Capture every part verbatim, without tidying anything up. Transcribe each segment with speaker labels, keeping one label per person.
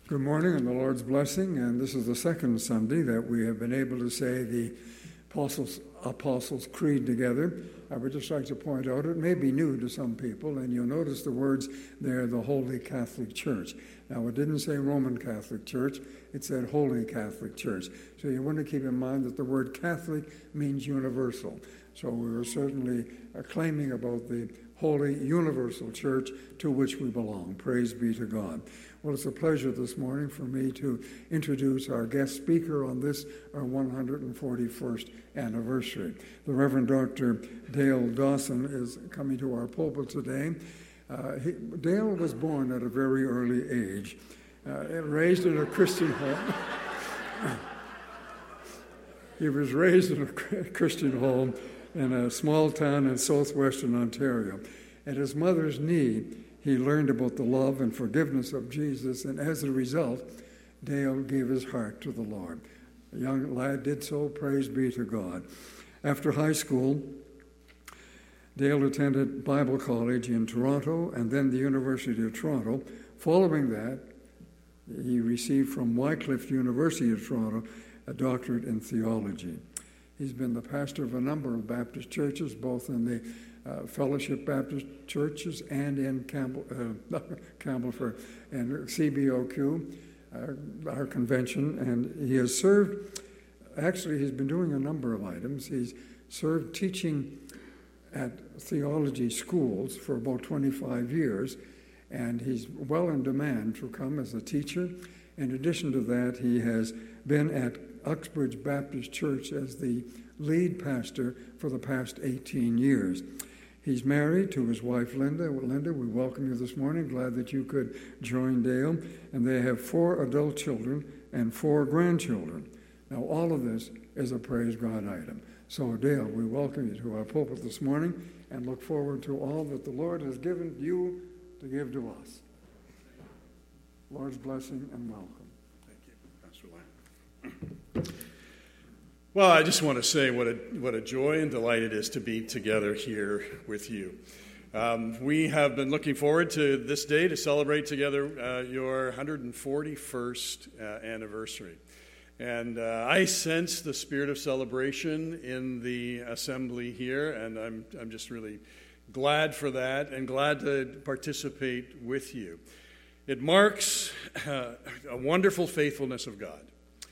Speaker 1: Good morning and the Lord's blessing, and this is the second Sunday that we have been able to say the Apostles' Apostles' Creed together. I would just like to point out, it may be new to some people, and you'll notice the words there, the Holy Catholic Church. Now, it didn't say Roman Catholic Church, it said Holy Catholic Church. So you want to keep in mind that the word Catholic means universal. So we were certainly uh, claiming about the Holy Universal Church to which we belong. Praise be to God. Well, it's a pleasure this morning for me to introduce our guest speaker on this, our one hundred forty-first anniversary. The Reverend Doctor Dale Dawson is coming to our pulpit today. Uh, he, Dale was born at a very early age, uh, raised in a Christian home. He was raised in a Christian home in a small town in southwestern Ontario. At his mother's knee, he learned about the love and forgiveness of Jesus, and as a result, Dale gave his heart to the Lord. The young lad did so, praise be to God. After high school, Dale attended Bible College in Toronto and then the University of Toronto. Following that, he received from Wycliffe University of Toronto a doctorate in theology. He's been the pastor of a number of Baptist churches, both in the uh, Fellowship Baptist churches and in Campbell, uh, Campbellford and C B O Q, uh, our convention. And he has served, actually he's been doing a number of items. He's served teaching at theology schools for about twenty-five years, and he's well in demand to come as a teacher. In addition to that, he has been at Uxbridge Baptist Church as the lead pastor for the past eighteen years. He's married to his wife, Linda. Linda, we welcome you this morning. Glad that you could join Dale. And they have four adult children and four grandchildren. Now, all of this is a praise God item. So, Dale, we welcome you to our pulpit this morning and look forward to all that the Lord has given you to give to us. Lord's blessing and welcome.
Speaker 2: Thank you, Pastor Lang. Well, I just want to say what a what a joy and delight it is to be together here with you. Um, we have been looking forward to this day to celebrate together uh, your one hundred forty-first uh, anniversary. And uh, I sense the spirit of celebration in the assembly here, and I'm I'm just really glad for that and glad to participate with you. It marks uh, a wonderful faithfulness of God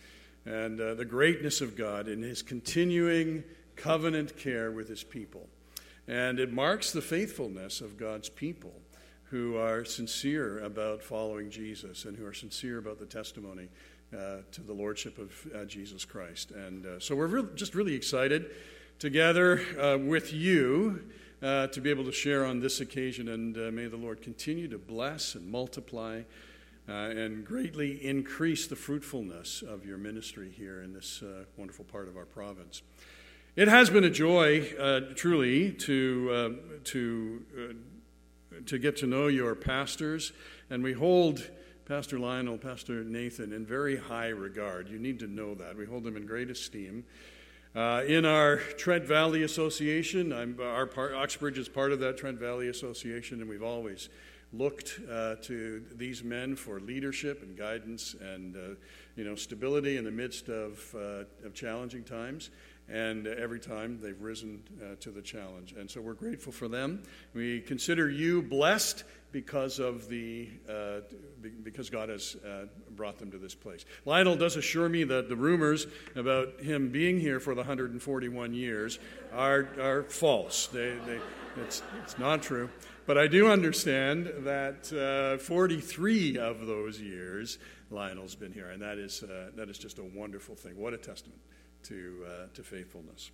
Speaker 2: and uh, the greatness of God in his continuing covenant care with his people. And it marks the faithfulness of God's people who are sincere about following Jesus and who are sincere about the testimony uh, to the lordship of uh, Jesus Christ. And uh, so we're re- just really excited to gather uh, with you Uh, to be able to share on this occasion, and uh, may the Lord continue to bless and multiply uh, and greatly increase the fruitfulness of your ministry here in this uh, wonderful part of our province. It has been a joy, uh, truly, to uh, to uh, to get to know your pastors, and we hold Pastor Lionel, Pastor Nathan in very high regard. You need to know that. We hold them in great esteem. Uh, in our Trent Valley Association, I'm, our part, Uxbridge is part of that Trent Valley Association, and we've always looked uh, to these men for leadership and guidance and uh, you know stability in the midst of, uh, of challenging times. And uh, every time they've risen uh, to the challenge, and so we're grateful for them. We consider you blessed because of the uh, because God has uh, brought them to this place. Lionel does assure me that the rumors about him being here for the one hundred forty-one years are are false. They, they, it's it's not true. But I do understand that uh, forty-three of those years Lionel's been here, and that is uh, that is just a wonderful thing. What a testament to uh, to faithfulness.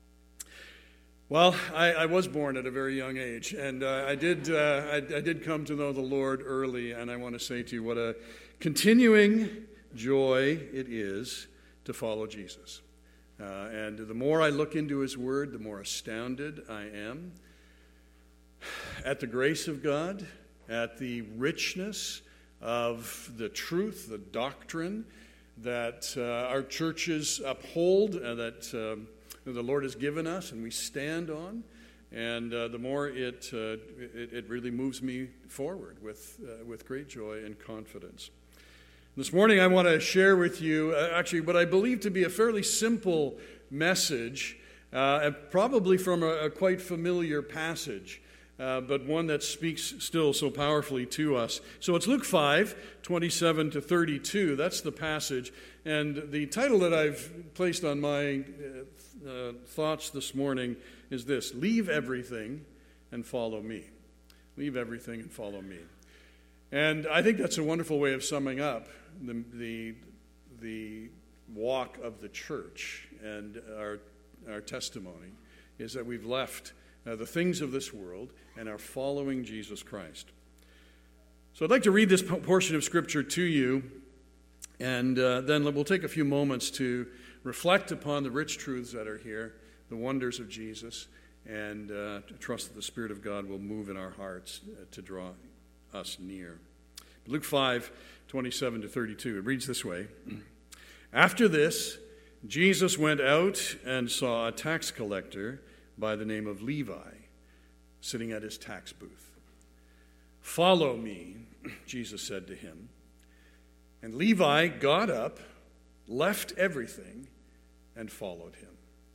Speaker 2: Well, I, I was born at a very young age, and uh, I did uh, I, I did come to know the Lord early, and I want to say to you what a continuing joy it is to follow Jesus. Uh, and the more I look into his word, the more astounded I am at the grace of God, at the richness of the truth, the doctrine that uh, our churches uphold, and that um, the Lord has given us and we stand on. And uh, the more it, uh, it it really moves me forward with uh, with great joy and confidence. This morning I want to share with you uh, actually what I believe to be a fairly simple message, uh, and probably from a, a quite familiar passage, uh, but one that speaks still so powerfully to us. So it's Luke five, twenty-seven to thirty-two. That's the passage. And the title that I've placed on my uh, uh, thoughts this morning is this: Leave everything and follow me. Leave everything and follow me. And I think that's a wonderful way of summing up the the, the walk of the church and our, our testimony, is that we've left uh, the things of this world and are following Jesus Christ. So I'd like to read this portion of Scripture to you, and uh, then we'll take a few moments to reflect upon the rich truths that are here, the wonders of Jesus, and uh, to trust that the Spirit of God will move in our hearts uh, to draw us near. Luke five, twenty-seven to thirty-two. It reads this way. After this, Jesus went out and saw a tax collector by the name of Levi sitting at his tax booth. "Follow me," Jesus said to him. And Levi got up, left everything, and followed him.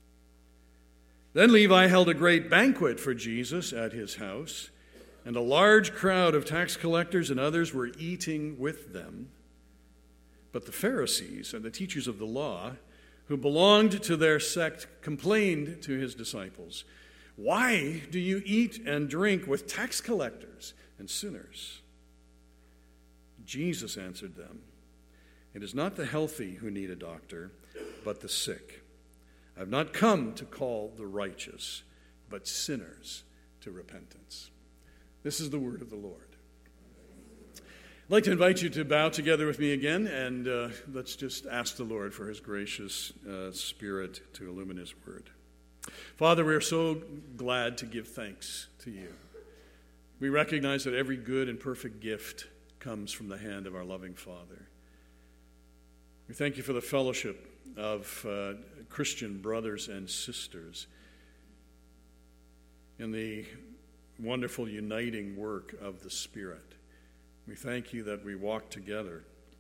Speaker 2: Then Levi held a great banquet for Jesus at his house, and a large crowd of tax collectors and others were eating with them. But the Pharisees and the teachers of the law, who belonged to their sect, complained to his disciples, "Why do you eat and drink with tax collectors and sinners?" Jesus answered them, "It is not the healthy who need a doctor, but the sick. I have not come to call the righteous, but sinners to repentance." This is the word of the Lord. I'd like to invite you to bow together with me again, and uh, let's just ask the Lord for his gracious uh, Spirit to illumine his word. Father, we are so glad to give thanks to you. We recognize that every good and perfect gift comes from the hand of our loving Father. We thank you for the fellowship of uh, Christian brothers and sisters in the wonderful uniting work of the Spirit. We thank you that we walk together,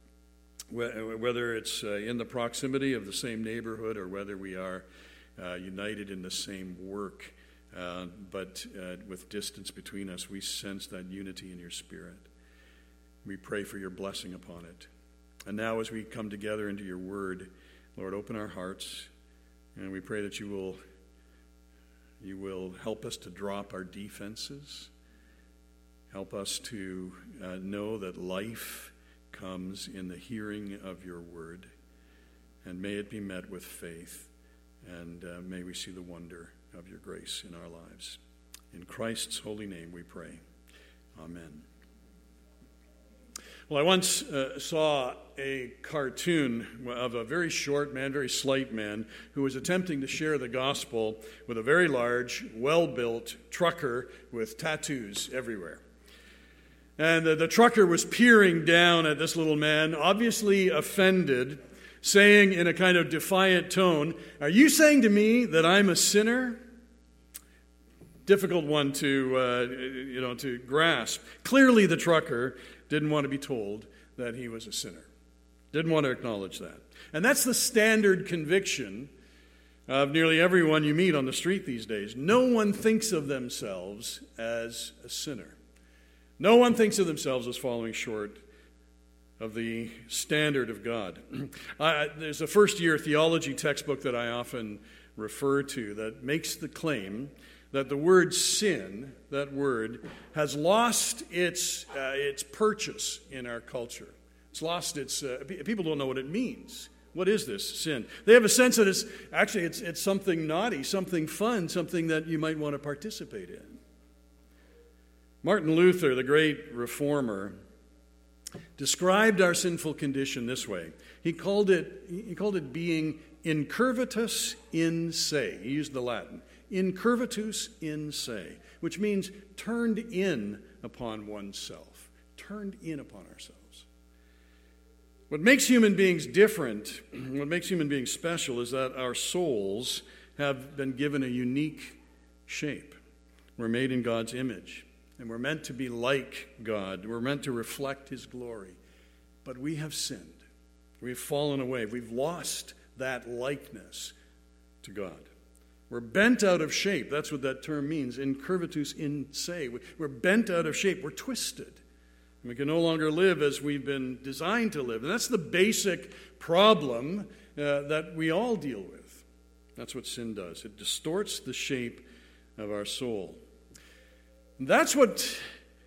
Speaker 2: whether it's uh, in the proximity of the same neighborhood or whether we are uh, united in the same work, uh, but uh, with distance between us, we sense that unity in your Spirit. We pray for your blessing upon it. And now as we come together into your word, Lord, open our hearts, and we pray that you will You will help us to drop our defenses. Help us to uh, know that life comes in the hearing of your word. And may it be met with faith. And uh, may we see the wonder of your grace in our lives. In Christ's holy name we pray. Amen. Well, I once uh, saw a cartoon of a very short man, very slight man, who was attempting to share the gospel with a very large, well-built trucker with tattoos everywhere. And the, the trucker was peering down at this little man, obviously offended, saying in a kind of defiant tone, "Are you saying to me that I'm a sinner?" Difficult one to, uh, you know, to grasp. Clearly the trucker didn't want to be told that he was a sinner. Didn't want to acknowledge that. And that's the standard conviction of nearly everyone you meet on the street these days. No one thinks of themselves as a sinner. No one thinks of themselves as falling short of the standard of God. I, there's a first-year theology textbook that I often refer to that makes the claim that the word sin, that word, has lost its uh, its purchase in our culture. It's lost its, uh, people don't know what it means. What is this sin? They have a sense that it's, actually it's, it's something naughty, something fun, something that you might want to participate in. Martin Luther, the great reformer, described our sinful condition this way. He called it, he called it being incurvatus in se. He used the Latin. Incurvatus in se, which means turned in upon oneself, turned in upon ourselves. What makes human beings different, what makes human beings special, is that our souls have been given a unique shape. We're made in God's image, and we're meant to be like God. We're meant to reflect his glory. but we have sinned. We've fallen away. We've lost that likeness to God. We're bent out of shape. That's what that term means, incurvatus in se. We're bent out of shape. We're twisted. And we can no longer live as we've been designed to live. And that's the basic problem uh, that we all deal with. That's what sin does. It distorts the shape of our soul. And that's what,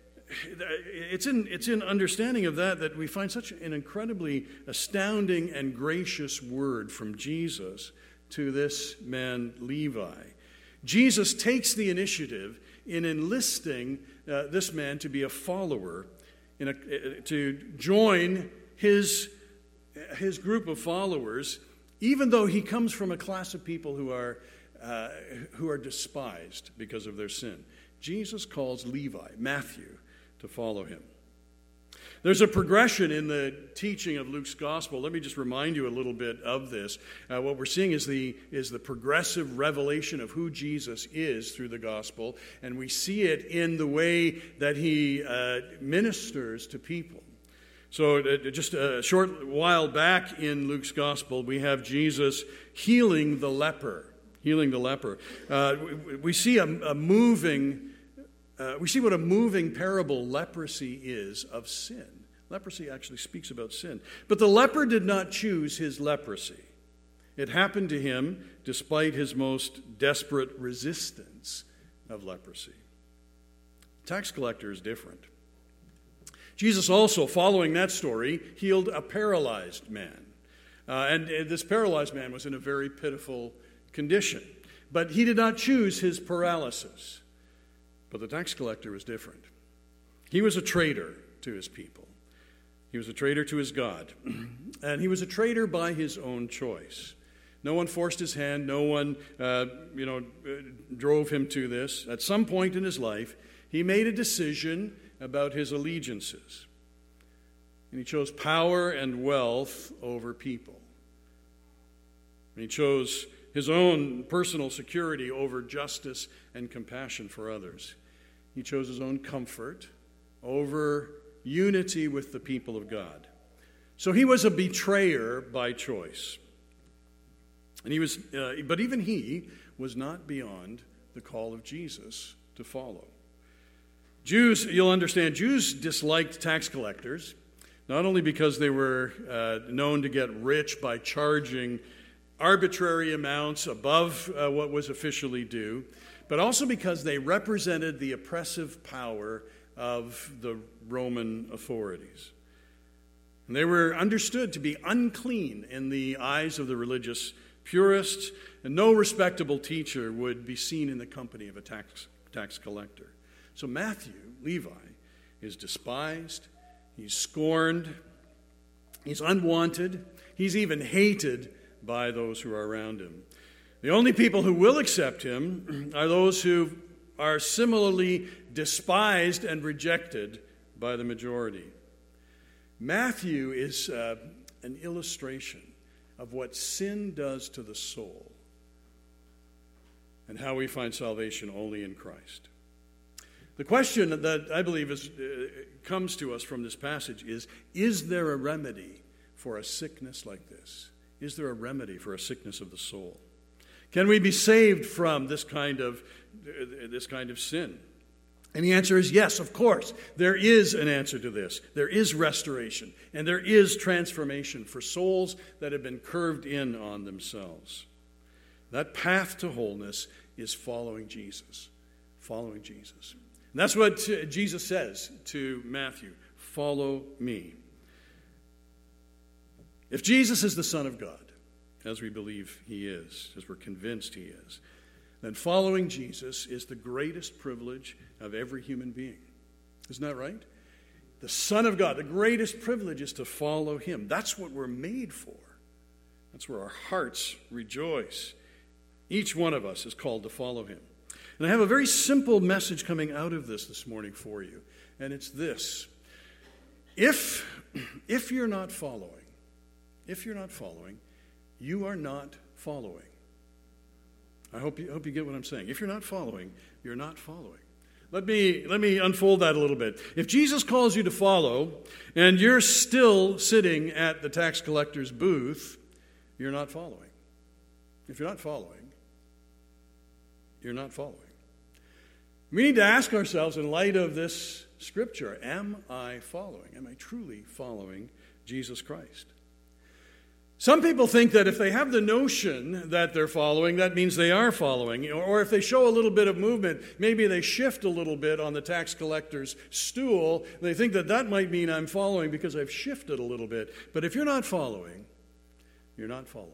Speaker 2: it's in, it's in understanding of that that we find such an incredibly astounding and gracious word from Jesus to this man Levi. Jesus takes the initiative in enlisting uh, this man to be a follower, in a, to join his, his group of followers, even though he comes from a class of people who are, uh, who are despised because of their sin. Jesus calls Levi, Matthew, to follow him. There's a progression in the teaching of Luke's gospel. Let me just remind you a little bit of this. Uh, what we're seeing is the, is the progressive revelation of who Jesus is through the gospel, and we see it in the way that he uh, ministers to people. So uh, just a short while back in Luke's gospel, we have Jesus healing the leper. Healing the leper. Uh, we, we see a, a moving... Uh, we see what a moving parable leprosy is of sin. Leprosy actually speaks about sin. But the leper did not choose his leprosy. It happened to him despite his most desperate resistance of leprosy. Tax collector is different. Jesus also, following that story, healed a paralyzed man. Uh, and, and this paralyzed man was in a very pitiful condition. But he did not choose his paralysis. But the tax collector was different. He was a traitor to his people. He was a traitor to his God. And he was a traitor by his own choice. No one forced his hand. No one, uh, you know, drove him to this. At some point in his life, he made a decision about his allegiances. And he chose power and wealth over people. And he chose his own personal security over justice and compassion for others. He chose his own comfort over unity with the people of God. So he was a betrayer by choice. And he was, uh, but even he was not beyond the call of Jesus to follow. Jews, you'll understand, Jews disliked tax collectors, not only because they were uh, known to get rich by charging arbitrary amounts above uh, what was officially due, but also because they represented the oppressive power of the Roman authorities. And they were understood to be unclean in the eyes of the religious purists, and no respectable teacher would be seen in the company of a tax, tax collector. So Matthew, Levi, is despised, he's scorned, he's unwanted, he's even hated by those who are around him. The only people who will accept him are those who are similarly despised and rejected by the majority. Matthew is uh, an illustration of what sin does to the soul and how we find salvation only in Christ. The question that I believe is, uh, comes to us from this passage is, is there a remedy for a sickness like this? Is there a remedy for a sickness of the soul? Can we be saved from this kind of this kind of sin? And the answer is yes, of course. There is an answer to this. There is restoration, and there is transformation for souls that have been curved in on themselves. That path to wholeness is following Jesus. Following Jesus. And that's what Jesus says to Matthew. Follow me. If Jesus is the Son of God, as we believe he is, as we're convinced he is, then following Jesus is the greatest privilege of every human being. Isn't that right? The Son of God, the greatest privilege is to follow him. That's what we're made for. That's where our hearts rejoice. Each one of us is called to follow him. And I have a very simple message coming out of this this morning for you, and it's this. If, if you're not following, if you're not following, you are not following. I hope you, hope you get what I'm saying. If you're not following, you're not following. Let me, let me unfold that a little bit. If Jesus calls you to follow, and you're still sitting at the tax collector's booth, you're not following. If you're not following, you're not following. We need to ask ourselves, in light of this scripture, am I following? Am I truly following Jesus Christ? Some people think that if they have the notion that they're following, that means they are following. Or if they show a little bit of movement, maybe they shift a little bit on the tax collector's stool, they think that that might mean I'm following because I've shifted a little bit. But if you're not following, you're not following.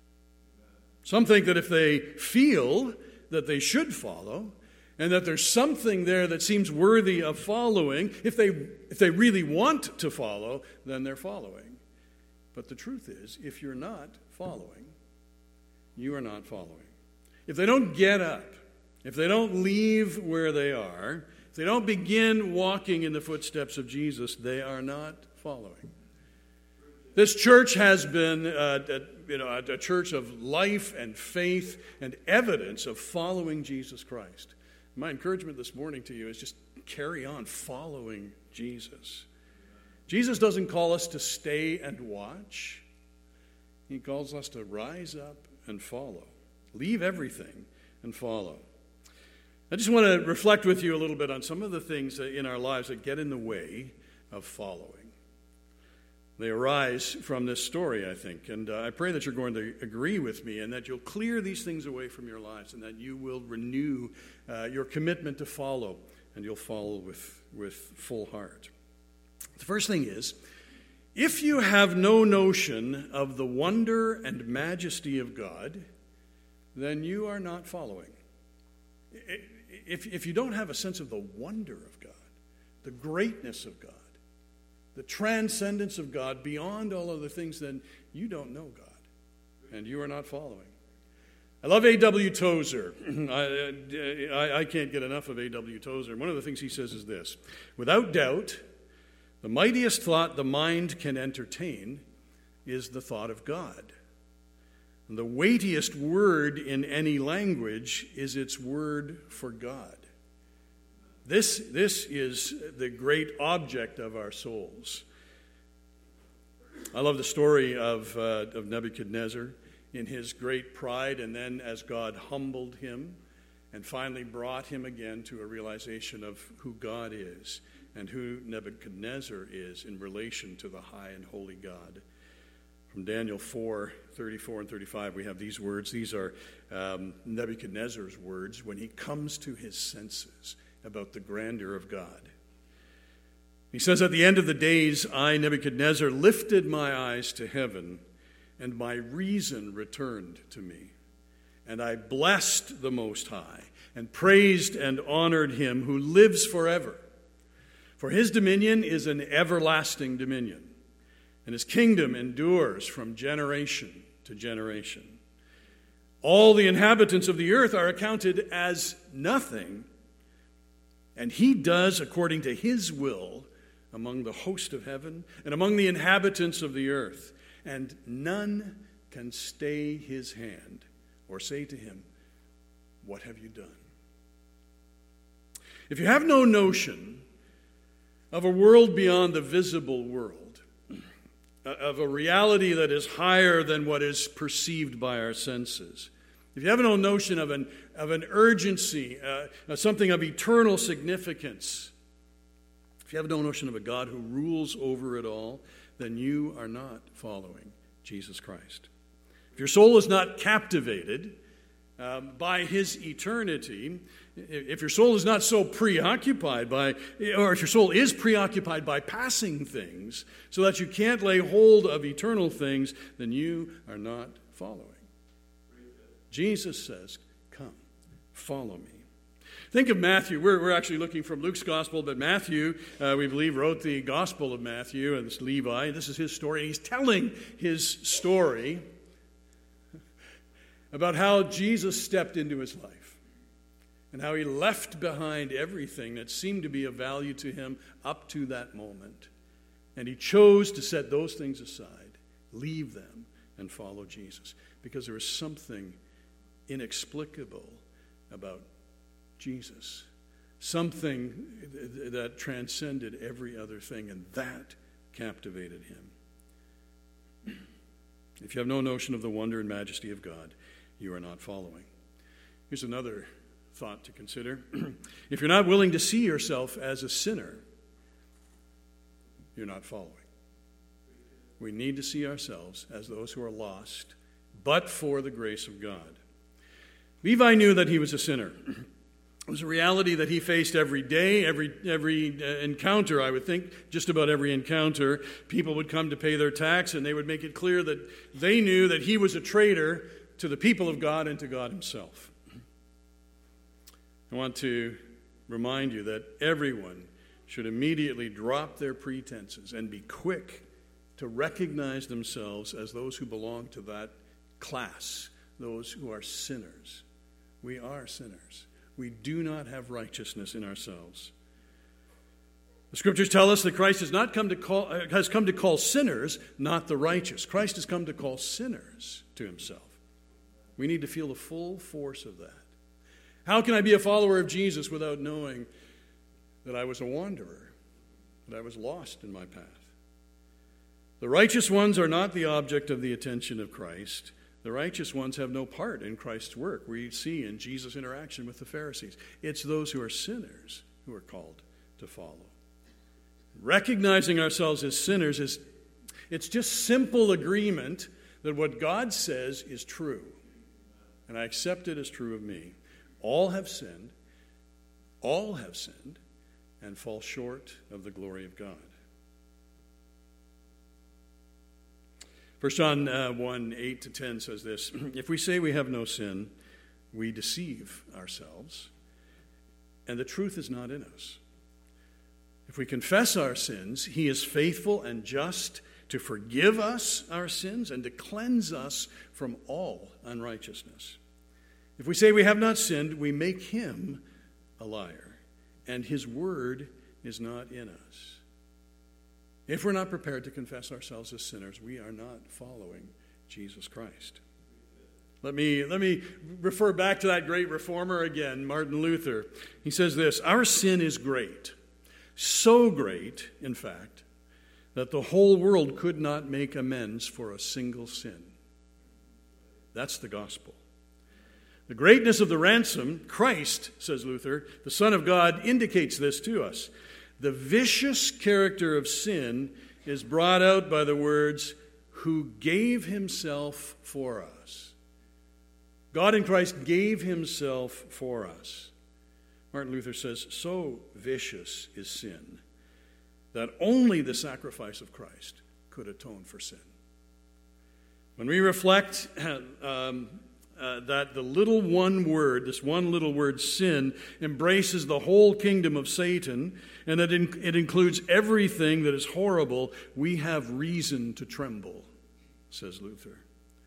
Speaker 2: Some think that if they feel that they should follow, and that there's something there that seems worthy of following, if they, if they really want to follow, then they're following. But the truth is, if you're not following, you are not following. If they don't get up, if they don't leave where they are, if they don't begin walking in the footsteps of Jesus, they are not following. This church has been uh, a, you know, a, a church of life and faith and evidence of following Jesus Christ. My encouragement this morning to you is just carry on following Jesus. Jesus doesn't call us to stay and watch. He calls us to rise up and follow. Leave everything and follow. I just want to reflect with you a little bit on some of the things in our lives that get in the way of following. They arise from this story, I think, and uh, I pray that you're going to agree with me and that you'll clear these things away from your lives and that you will renew uh, your commitment to follow, and you'll follow with, with full heart. The first thing is, if you have no notion of the wonder and majesty of God, then you are not following. If, if you don't have a sense of the wonder of God, the greatness of God, the transcendence of God beyond all other things, then you don't know God, and you are not following. I love A W Tozer. I, I, I can't get enough of A W Tozer. One of the things he says is this: without doubt, the mightiest thought the mind can entertain is the thought of God. And the weightiest word in any language is its word for God. This, this is the great object of our souls. I love the story of, uh, of Nebuchadnezzar in his great pride, and then as God humbled him and finally brought him again to a realization of who God is and who Nebuchadnezzar is in relation to the high and holy God. From Daniel four, thirty-four and thirty-five, we have these words. These are um, Nebuchadnezzar's words when he comes to his senses about the grandeur of God. He says, at the end of the days, I, Nebuchadnezzar, lifted my eyes to heaven, and my reason returned to me. And I blessed the Most High, and praised and honored him who lives forever. For his dominion is an everlasting dominion, and his kingdom endures from generation to generation. All the inhabitants of the earth are accounted as nothing, and he does according to his will among the host of heaven and among the inhabitants of the earth. And none can stay his hand or say to him, what have you done? If you have no notion of a world beyond the visible world, of a reality that is higher than what is perceived by our senses, if you have no notion of an, of an urgency, uh, something of eternal significance, if you have no notion of a God who rules over it all, then you are not following Jesus Christ. If your soul is not captivated um, by his eternity, if your soul is not so preoccupied by, or if your soul is preoccupied by passing things so that you can't lay hold of eternal things, then you are not following. Jesus says, come, follow me. Think of Matthew. We're, we're actually looking from Luke's gospel, but Matthew, uh, we believe, wrote the gospel of Matthew, and it's Levi. This is his story. He's telling his story about how Jesus stepped into his life and how he left behind everything that seemed to be of value to him up to that moment. And he chose to set those things aside, leave them, and follow Jesus, because there was something inexplicable about Jesus, something that transcended every other thing, and that captivated him. If you have no notion of the wonder and majesty of God, you are not following. Here's another thought to consider. If you're not willing to see yourself as a sinner, you're not following. We need to see ourselves as those who are lost, but for the grace of God. Levi knew that he was a sinner. It was a reality that he faced every day, every every uh, encounter, I would think, just about every encounter. People would come to pay their tax, and they would make it clear that they knew that he was a traitor to the people of God and to God himself. I want to remind you that everyone should immediately drop their pretenses and be quick to recognize themselves as those who belong to that class, those who are sinners. We are sinners. We do not have righteousness in ourselves. The scriptures tell us that Christ has not come to call has come to call sinners, not the righteous. Christ has come to call sinners to himself. We need to feel the full force of that. How can I be a follower of Jesus without knowing that I was a wanderer, that I was lost in my path? The righteous ones are not the object of the attention of Christ. The righteous ones have no part in Christ's work. We see in Jesus' interaction with the Pharisees. It's those who are sinners who are called to follow. Recognizing ourselves as sinners is it's just simple agreement that what God says is true. And I accept it as true of me. All have sinned, all have sinned, and fall short of the glory of God. First John uh, one, eight to ten says this, if we say we have no sin, we deceive ourselves, and the truth is not in us. If we confess our sins, he is faithful and just to forgive us our sins and to cleanse us from all unrighteousness. If we say we have not sinned, we make him a liar, and his word is not in us. If we're not prepared to confess ourselves as sinners, we are not following Jesus Christ. Let me, let me refer back to that great reformer again, Martin Luther. He says this, our sin is great, so great, in fact, that the whole world could not make amends for a single sin. That's the gospel. The greatness of the ransom, Christ, says Luther, the Son of God, indicates this to us. The vicious character of sin is brought out by the words, who gave himself for us. God in Christ gave himself for us. Martin Luther says, so vicious is sin that only the sacrifice of Christ could atone for sin. When we reflect um, Uh, that the little one word, this one little word, sin, embraces the whole kingdom of Satan, and that in, it includes everything that is horrible, we have reason to tremble, says Luther.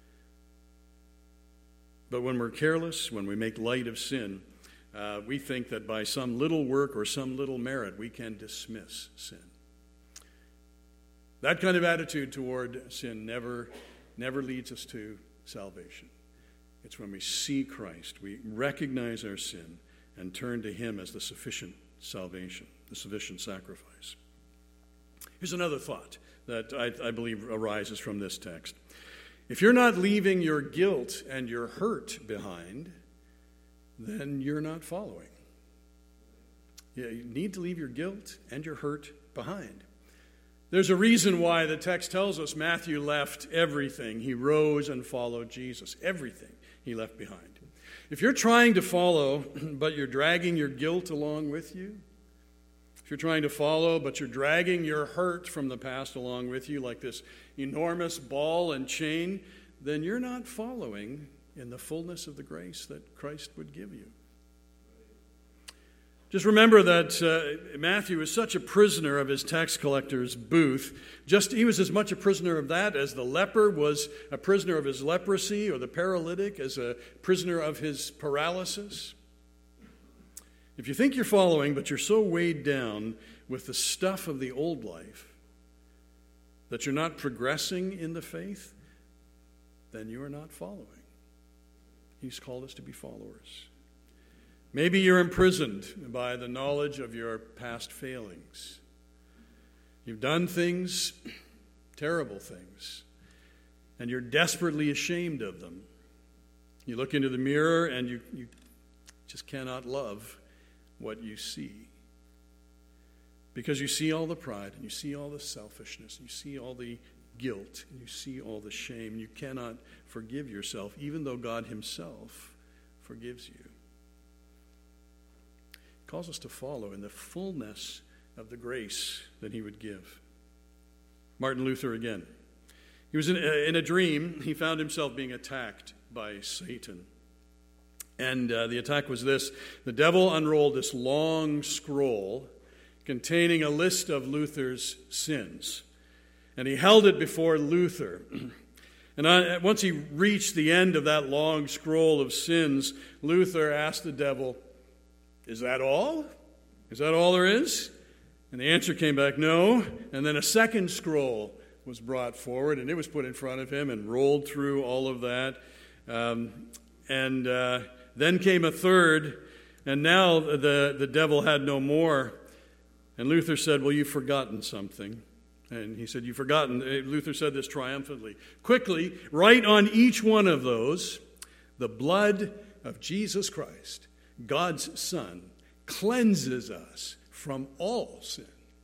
Speaker 2: But when we're careless, when we make light of sin, uh, we think that by some little work or some little merit, we can dismiss sin. That kind of attitude toward sin never, never leads us to salvation. It's when we see Christ, we recognize our sin and turn to him as the sufficient salvation, the sufficient sacrifice. Here's another thought that I, I believe arises from this text. If you're not leaving your guilt and your hurt behind, then you're not following. Yeah, you need to leave your guilt and your hurt behind. There's a reason why the text tells us Matthew left everything. He rose and followed Jesus. Everything he left behind. If you're trying to follow, but you're dragging your guilt along with you, if you're trying to follow, but you're dragging your hurt from the past along with you like this enormous ball and chain, then you're not following in the fullness of the grace that Christ would give you. Just remember that uh, Matthew was such a prisoner of his tax collector's booth. Just he was as much a prisoner of that as the leper was a prisoner of his leprosy, or the paralytic as a prisoner of his paralysis. If you think you're following, but you're so weighed down with the stuff of the old life that you're not progressing in the faith, then you are not following. He's called us to be followers. Maybe you're imprisoned by the knowledge of your past failings. You've done things, terrible things, and you're desperately ashamed of them. You look into the mirror and you, you just cannot love what you see. Because you see all the pride, and you see all the selfishness, and you see all the guilt, and you see all the shame. You cannot forgive yourself, even though God himself forgives you. He calls us to follow in the fullness of the grace that he would give. Martin Luther again. He was in a, in a dream. He found himself being attacked by Satan. And uh, the attack was this. The devil unrolled this long scroll containing a list of Luther's sins. And he held it before Luther. And I, once he reached the end of that long scroll of sins, Luther asked the devil, "Is that all? Is that all there is?" And the answer came back, "No." And then a second scroll was brought forward, and it was put in front of him and rolled through all of that. Um, and uh, then came a third, and now the, the devil had no more. And Luther said, "Well, you've forgotten something." And he said, "You've forgotten." Luther said this triumphantly. "Quickly, write on each one of those, the blood of Jesus Christ, God's Son, cleanses us from all sin."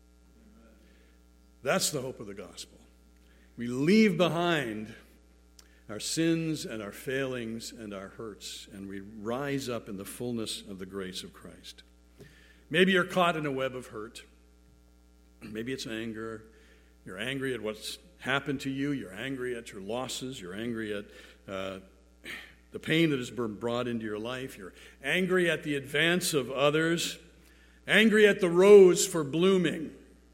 Speaker 2: That's the hope of the gospel. We leave behind our sins and our failings and our hurts, and we rise up in the fullness of the grace of Christ. Maybe you're caught in a web of hurt. Maybe it's anger. You're angry at what's happened to you. You're angry at your losses. You're angry at uh, the pain that has been brought into your life. You're angry at the advance of others. Angry at the rose for blooming.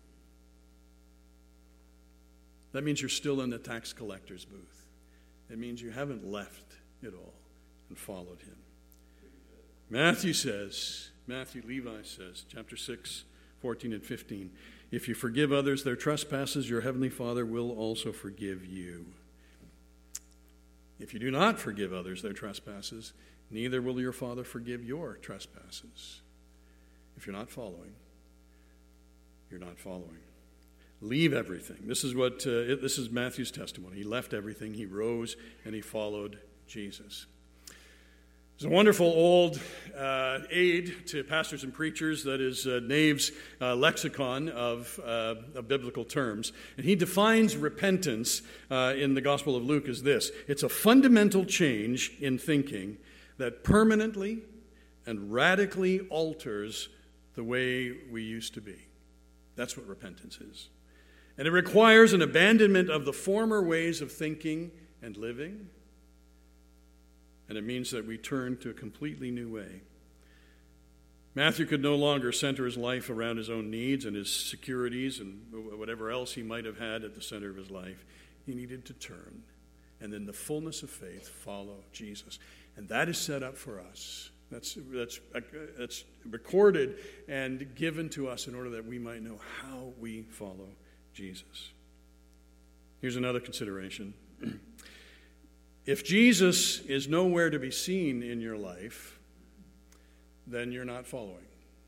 Speaker 2: That means you're still in the tax collector's booth. It means you haven't left it all and followed him. Matthew says, Matthew Levi says, chapter six, fourteen and fifteen, "If you forgive others their trespasses, your heavenly Father will also forgive you. If you do not forgive others their trespasses, neither will your Father forgive your trespasses." If you're not following, you're not following. Leave everything. This is what uh, it, this is Matthew's testimony. He left everything. He rose and he followed Jesus. There's a wonderful old uh, aid to pastors and preachers that is uh, Nave's uh, lexicon of, uh, of biblical terms. And he defines repentance uh, in the Gospel of Luke as this: it's a fundamental change in thinking that permanently and radically alters the way we used to be. That's what repentance is. And it requires an abandonment of the former ways of thinking and living. And it means that we turn to a completely new way. Matthew could no longer center his life around his own needs and his securities and whatever else he might have had at the center of his life. He needed to turn and in the fullness of faith follow Jesus. And that is set up for us. That's, that's, that's recorded and given to us in order that we might know how we follow Jesus. Here's another consideration. If Jesus is nowhere to be seen in your life, then you're not following.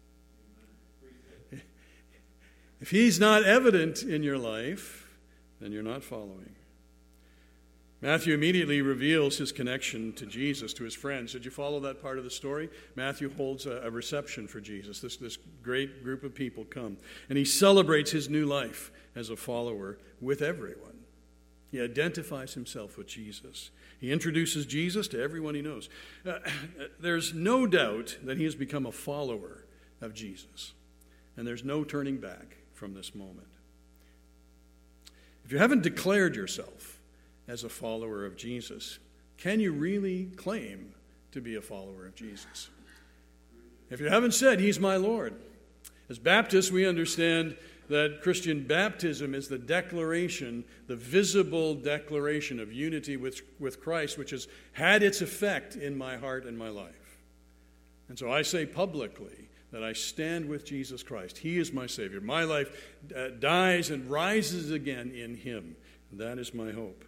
Speaker 2: If he's not evident in your life, then you're not following. Matthew immediately reveals his connection to Jesus, to his friends. Did you follow that part of the story? Matthew holds a, a reception for Jesus. This, this great group of people come. And he celebrates his new life as a follower with everyone. He identifies himself with Jesus. He introduces Jesus to everyone he knows. Uh, there's no doubt that he has become a follower of Jesus. And there's no turning back from this moment. If you haven't declared yourself as a follower of Jesus, can you really claim to be a follower of Jesus? If you haven't said, "He's my Lord." As Baptists, we understand that Christian baptism is the declaration, the visible declaration of unity with, with Christ, which has had its effect in my heart and my life. And so I say publicly that I stand with Jesus Christ. He is my Savior. My life uh, dies and rises again in him. And that is my hope.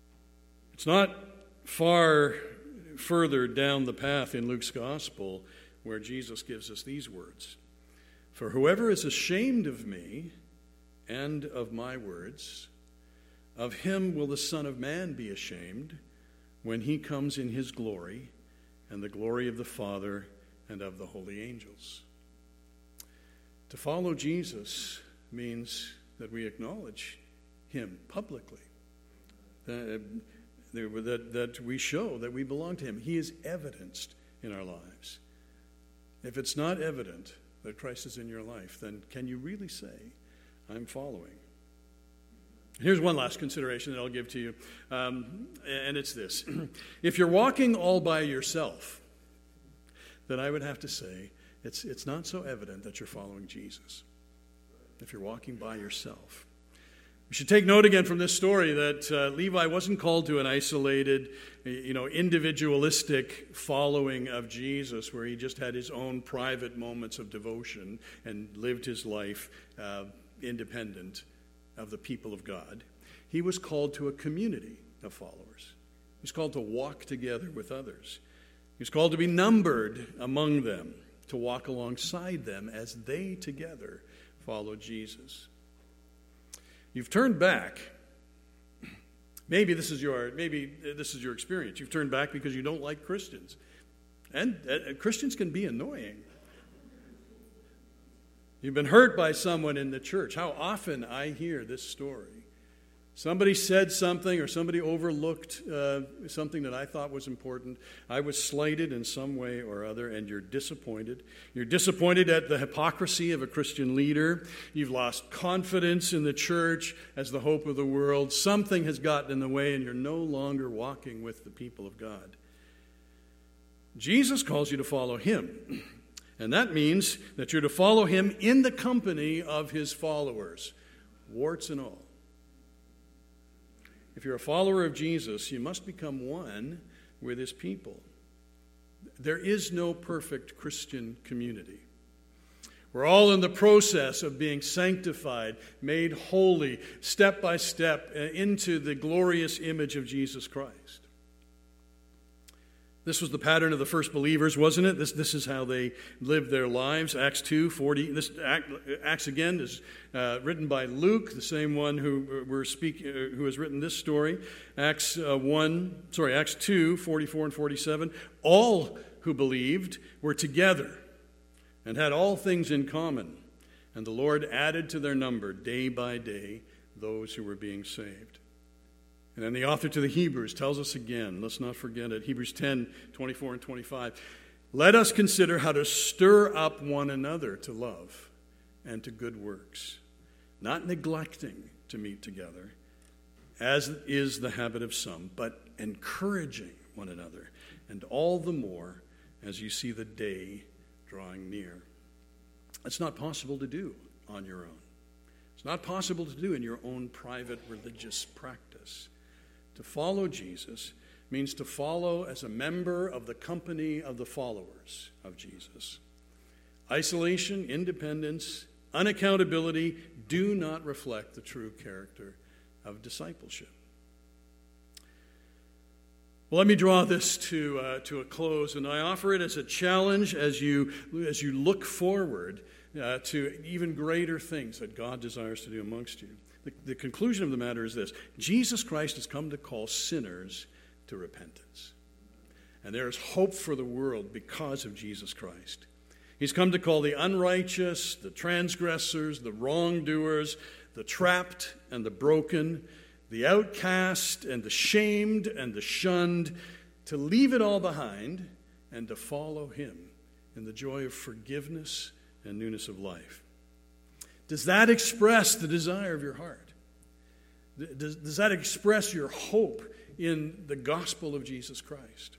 Speaker 2: It's not far further down the path in Luke's gospel where Jesus gives us these words. For whoever is ashamed of me and of my words, of him will the Son of Man be ashamed when he comes in his glory and the glory of the Father and of the holy angels. To follow Jesus means that we acknowledge him publicly, that, that, that we show that we belong to him. He is evidenced in our lives. If it's not evident that Christ is in your life, then can you really say, I'm following? Here's one last consideration that I'll give to you, um, and it's this. If you're walking all by yourself, then I would have to say it's, it's not so evident that you're following Jesus. If you're walking by yourself. We should take note again from this story that uh, Levi wasn't called to an isolated, you know, individualistic following of Jesus where he just had his own private moments of devotion and lived his life uh, independent of the people of God. He was called to a community of followers. He was called to walk together with others. He was called to be numbered among them, to walk alongside them as they together follow Jesus. You've turned back. Maybe this is your maybe this is your experience. You've turned back because you don't like Christians. And uh, Christians can be annoying. You've been hurt by someone in the church. How often I hear this story. Somebody said something or somebody overlooked uh, something that I thought was important. I was slighted in some way or other, and you're disappointed. You're disappointed at the hypocrisy of a Christian leader. You've lost confidence in the church as the hope of the world. Something has gotten in the way, and you're no longer walking with the people of God. Jesus calls you to follow him, and that means that you're to follow him in the company of his followers, warts and all. If you're a follower of Jesus, you must become one with his people. There is no perfect Christian community. We're all in the process of being sanctified, made holy, step by step into the glorious image of Jesus Christ. This was the pattern of the first believers, wasn't it? This, this is how they lived their lives. Acts two forty. This Acts again is uh, written by Luke, the same one who we're speak, uh, who has written this story. Acts uh, one, sorry, Acts two forty-four and forty-seven. All who believed were together and had all things in common, and the Lord added to their number day by day those who were being saved. And then the author to the Hebrews tells us again, let's not forget it, Hebrews ten, twenty-four and twenty-five. Let us consider how to stir up one another to love and to good works, not neglecting to meet together, as is the habit of some, but encouraging one another, and all the more as you see the day drawing near. It's not possible to do on your own. It's not possible to do in your own private religious practice. To follow Jesus means to follow as a member of the company of the followers of Jesus. Isolation, independence, unaccountability do not reflect the true character of discipleship. Well, let me draw this to uh, to a close, and I offer it as a challenge as you as you look forward uh, to even greater things that God desires to do amongst you. The, the conclusion of the matter is this: Jesus Christ has come to call sinners to repentance. And there is hope for the world because of Jesus Christ. He's come to call the unrighteous, the transgressors, the wrongdoers, the trapped and the broken, the outcast and the shamed and the shunned, to leave it all behind and to follow him in the joy of forgiveness and newness of life. Does that express the desire of your heart? Does, does that express your hope in the gospel of Jesus Christ?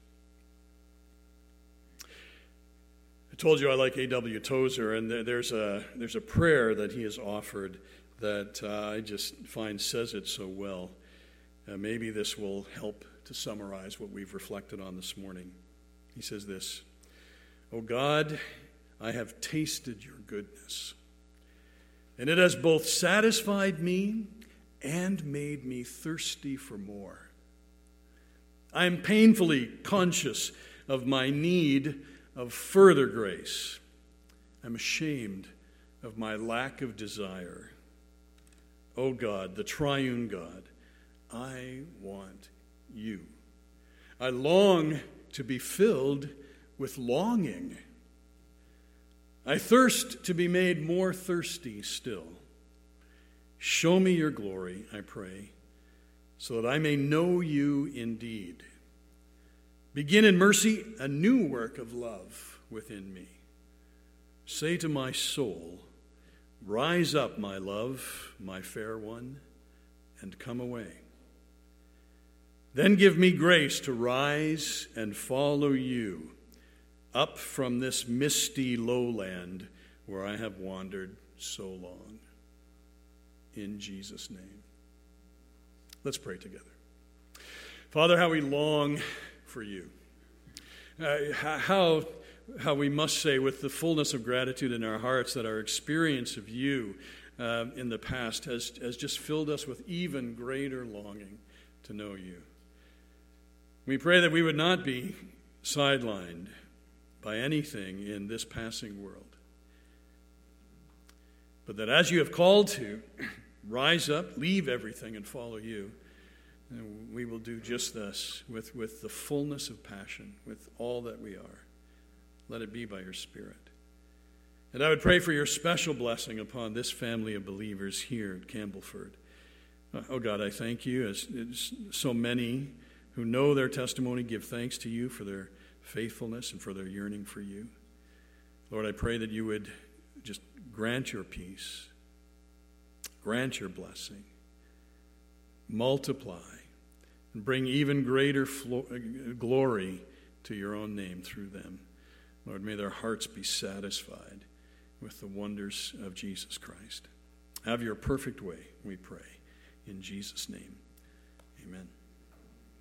Speaker 2: I told you I like A W Tozer, and there's a, there's a prayer that he has offered that uh, I just find says it so well. Uh, maybe this will help to summarize what we've reflected on this morning. He says this: "O God, I have tasted your goodness, and it has both satisfied me and made me thirsty for more. I am painfully conscious of my need of further grace. I'm ashamed of my lack of desire. O God, the triune God, I want you. I long to be filled with longing. I thirst to be made more thirsty still. Show me your glory, I pray, so that I may know you indeed. Begin in mercy a new work of love within me. Say to my soul, rise up, my love, my fair one, and come away. Then give me grace to rise and follow you up from this misty lowland where I have wandered so long. In Jesus' name. Let's pray together. Father, how we long for you. Uh, how, how we must say with the fullness of gratitude in our hearts that our experience of you uh, in the past has, has just filled us with even greater longing to know you. We pray that we would not be sidelined by anything in this passing world, but that as you have called to rise up, leave everything and follow you, and we will do just this with, with the fullness of passion, with all that we are. Let it be by your Spirit. And I would pray for your special blessing upon this family of believers here at Campbellford. Oh God, I thank you as, as so many who know their testimony give thanks to you for their faithfulness and for their yearning for you. Lord, I pray that you would just grant your peace, grant your blessing, multiply, and bring even greater flo- glory to your own name through them. Lord, may their hearts be satisfied with the wonders of Jesus Christ. Have your perfect way, we pray, in Jesus' name.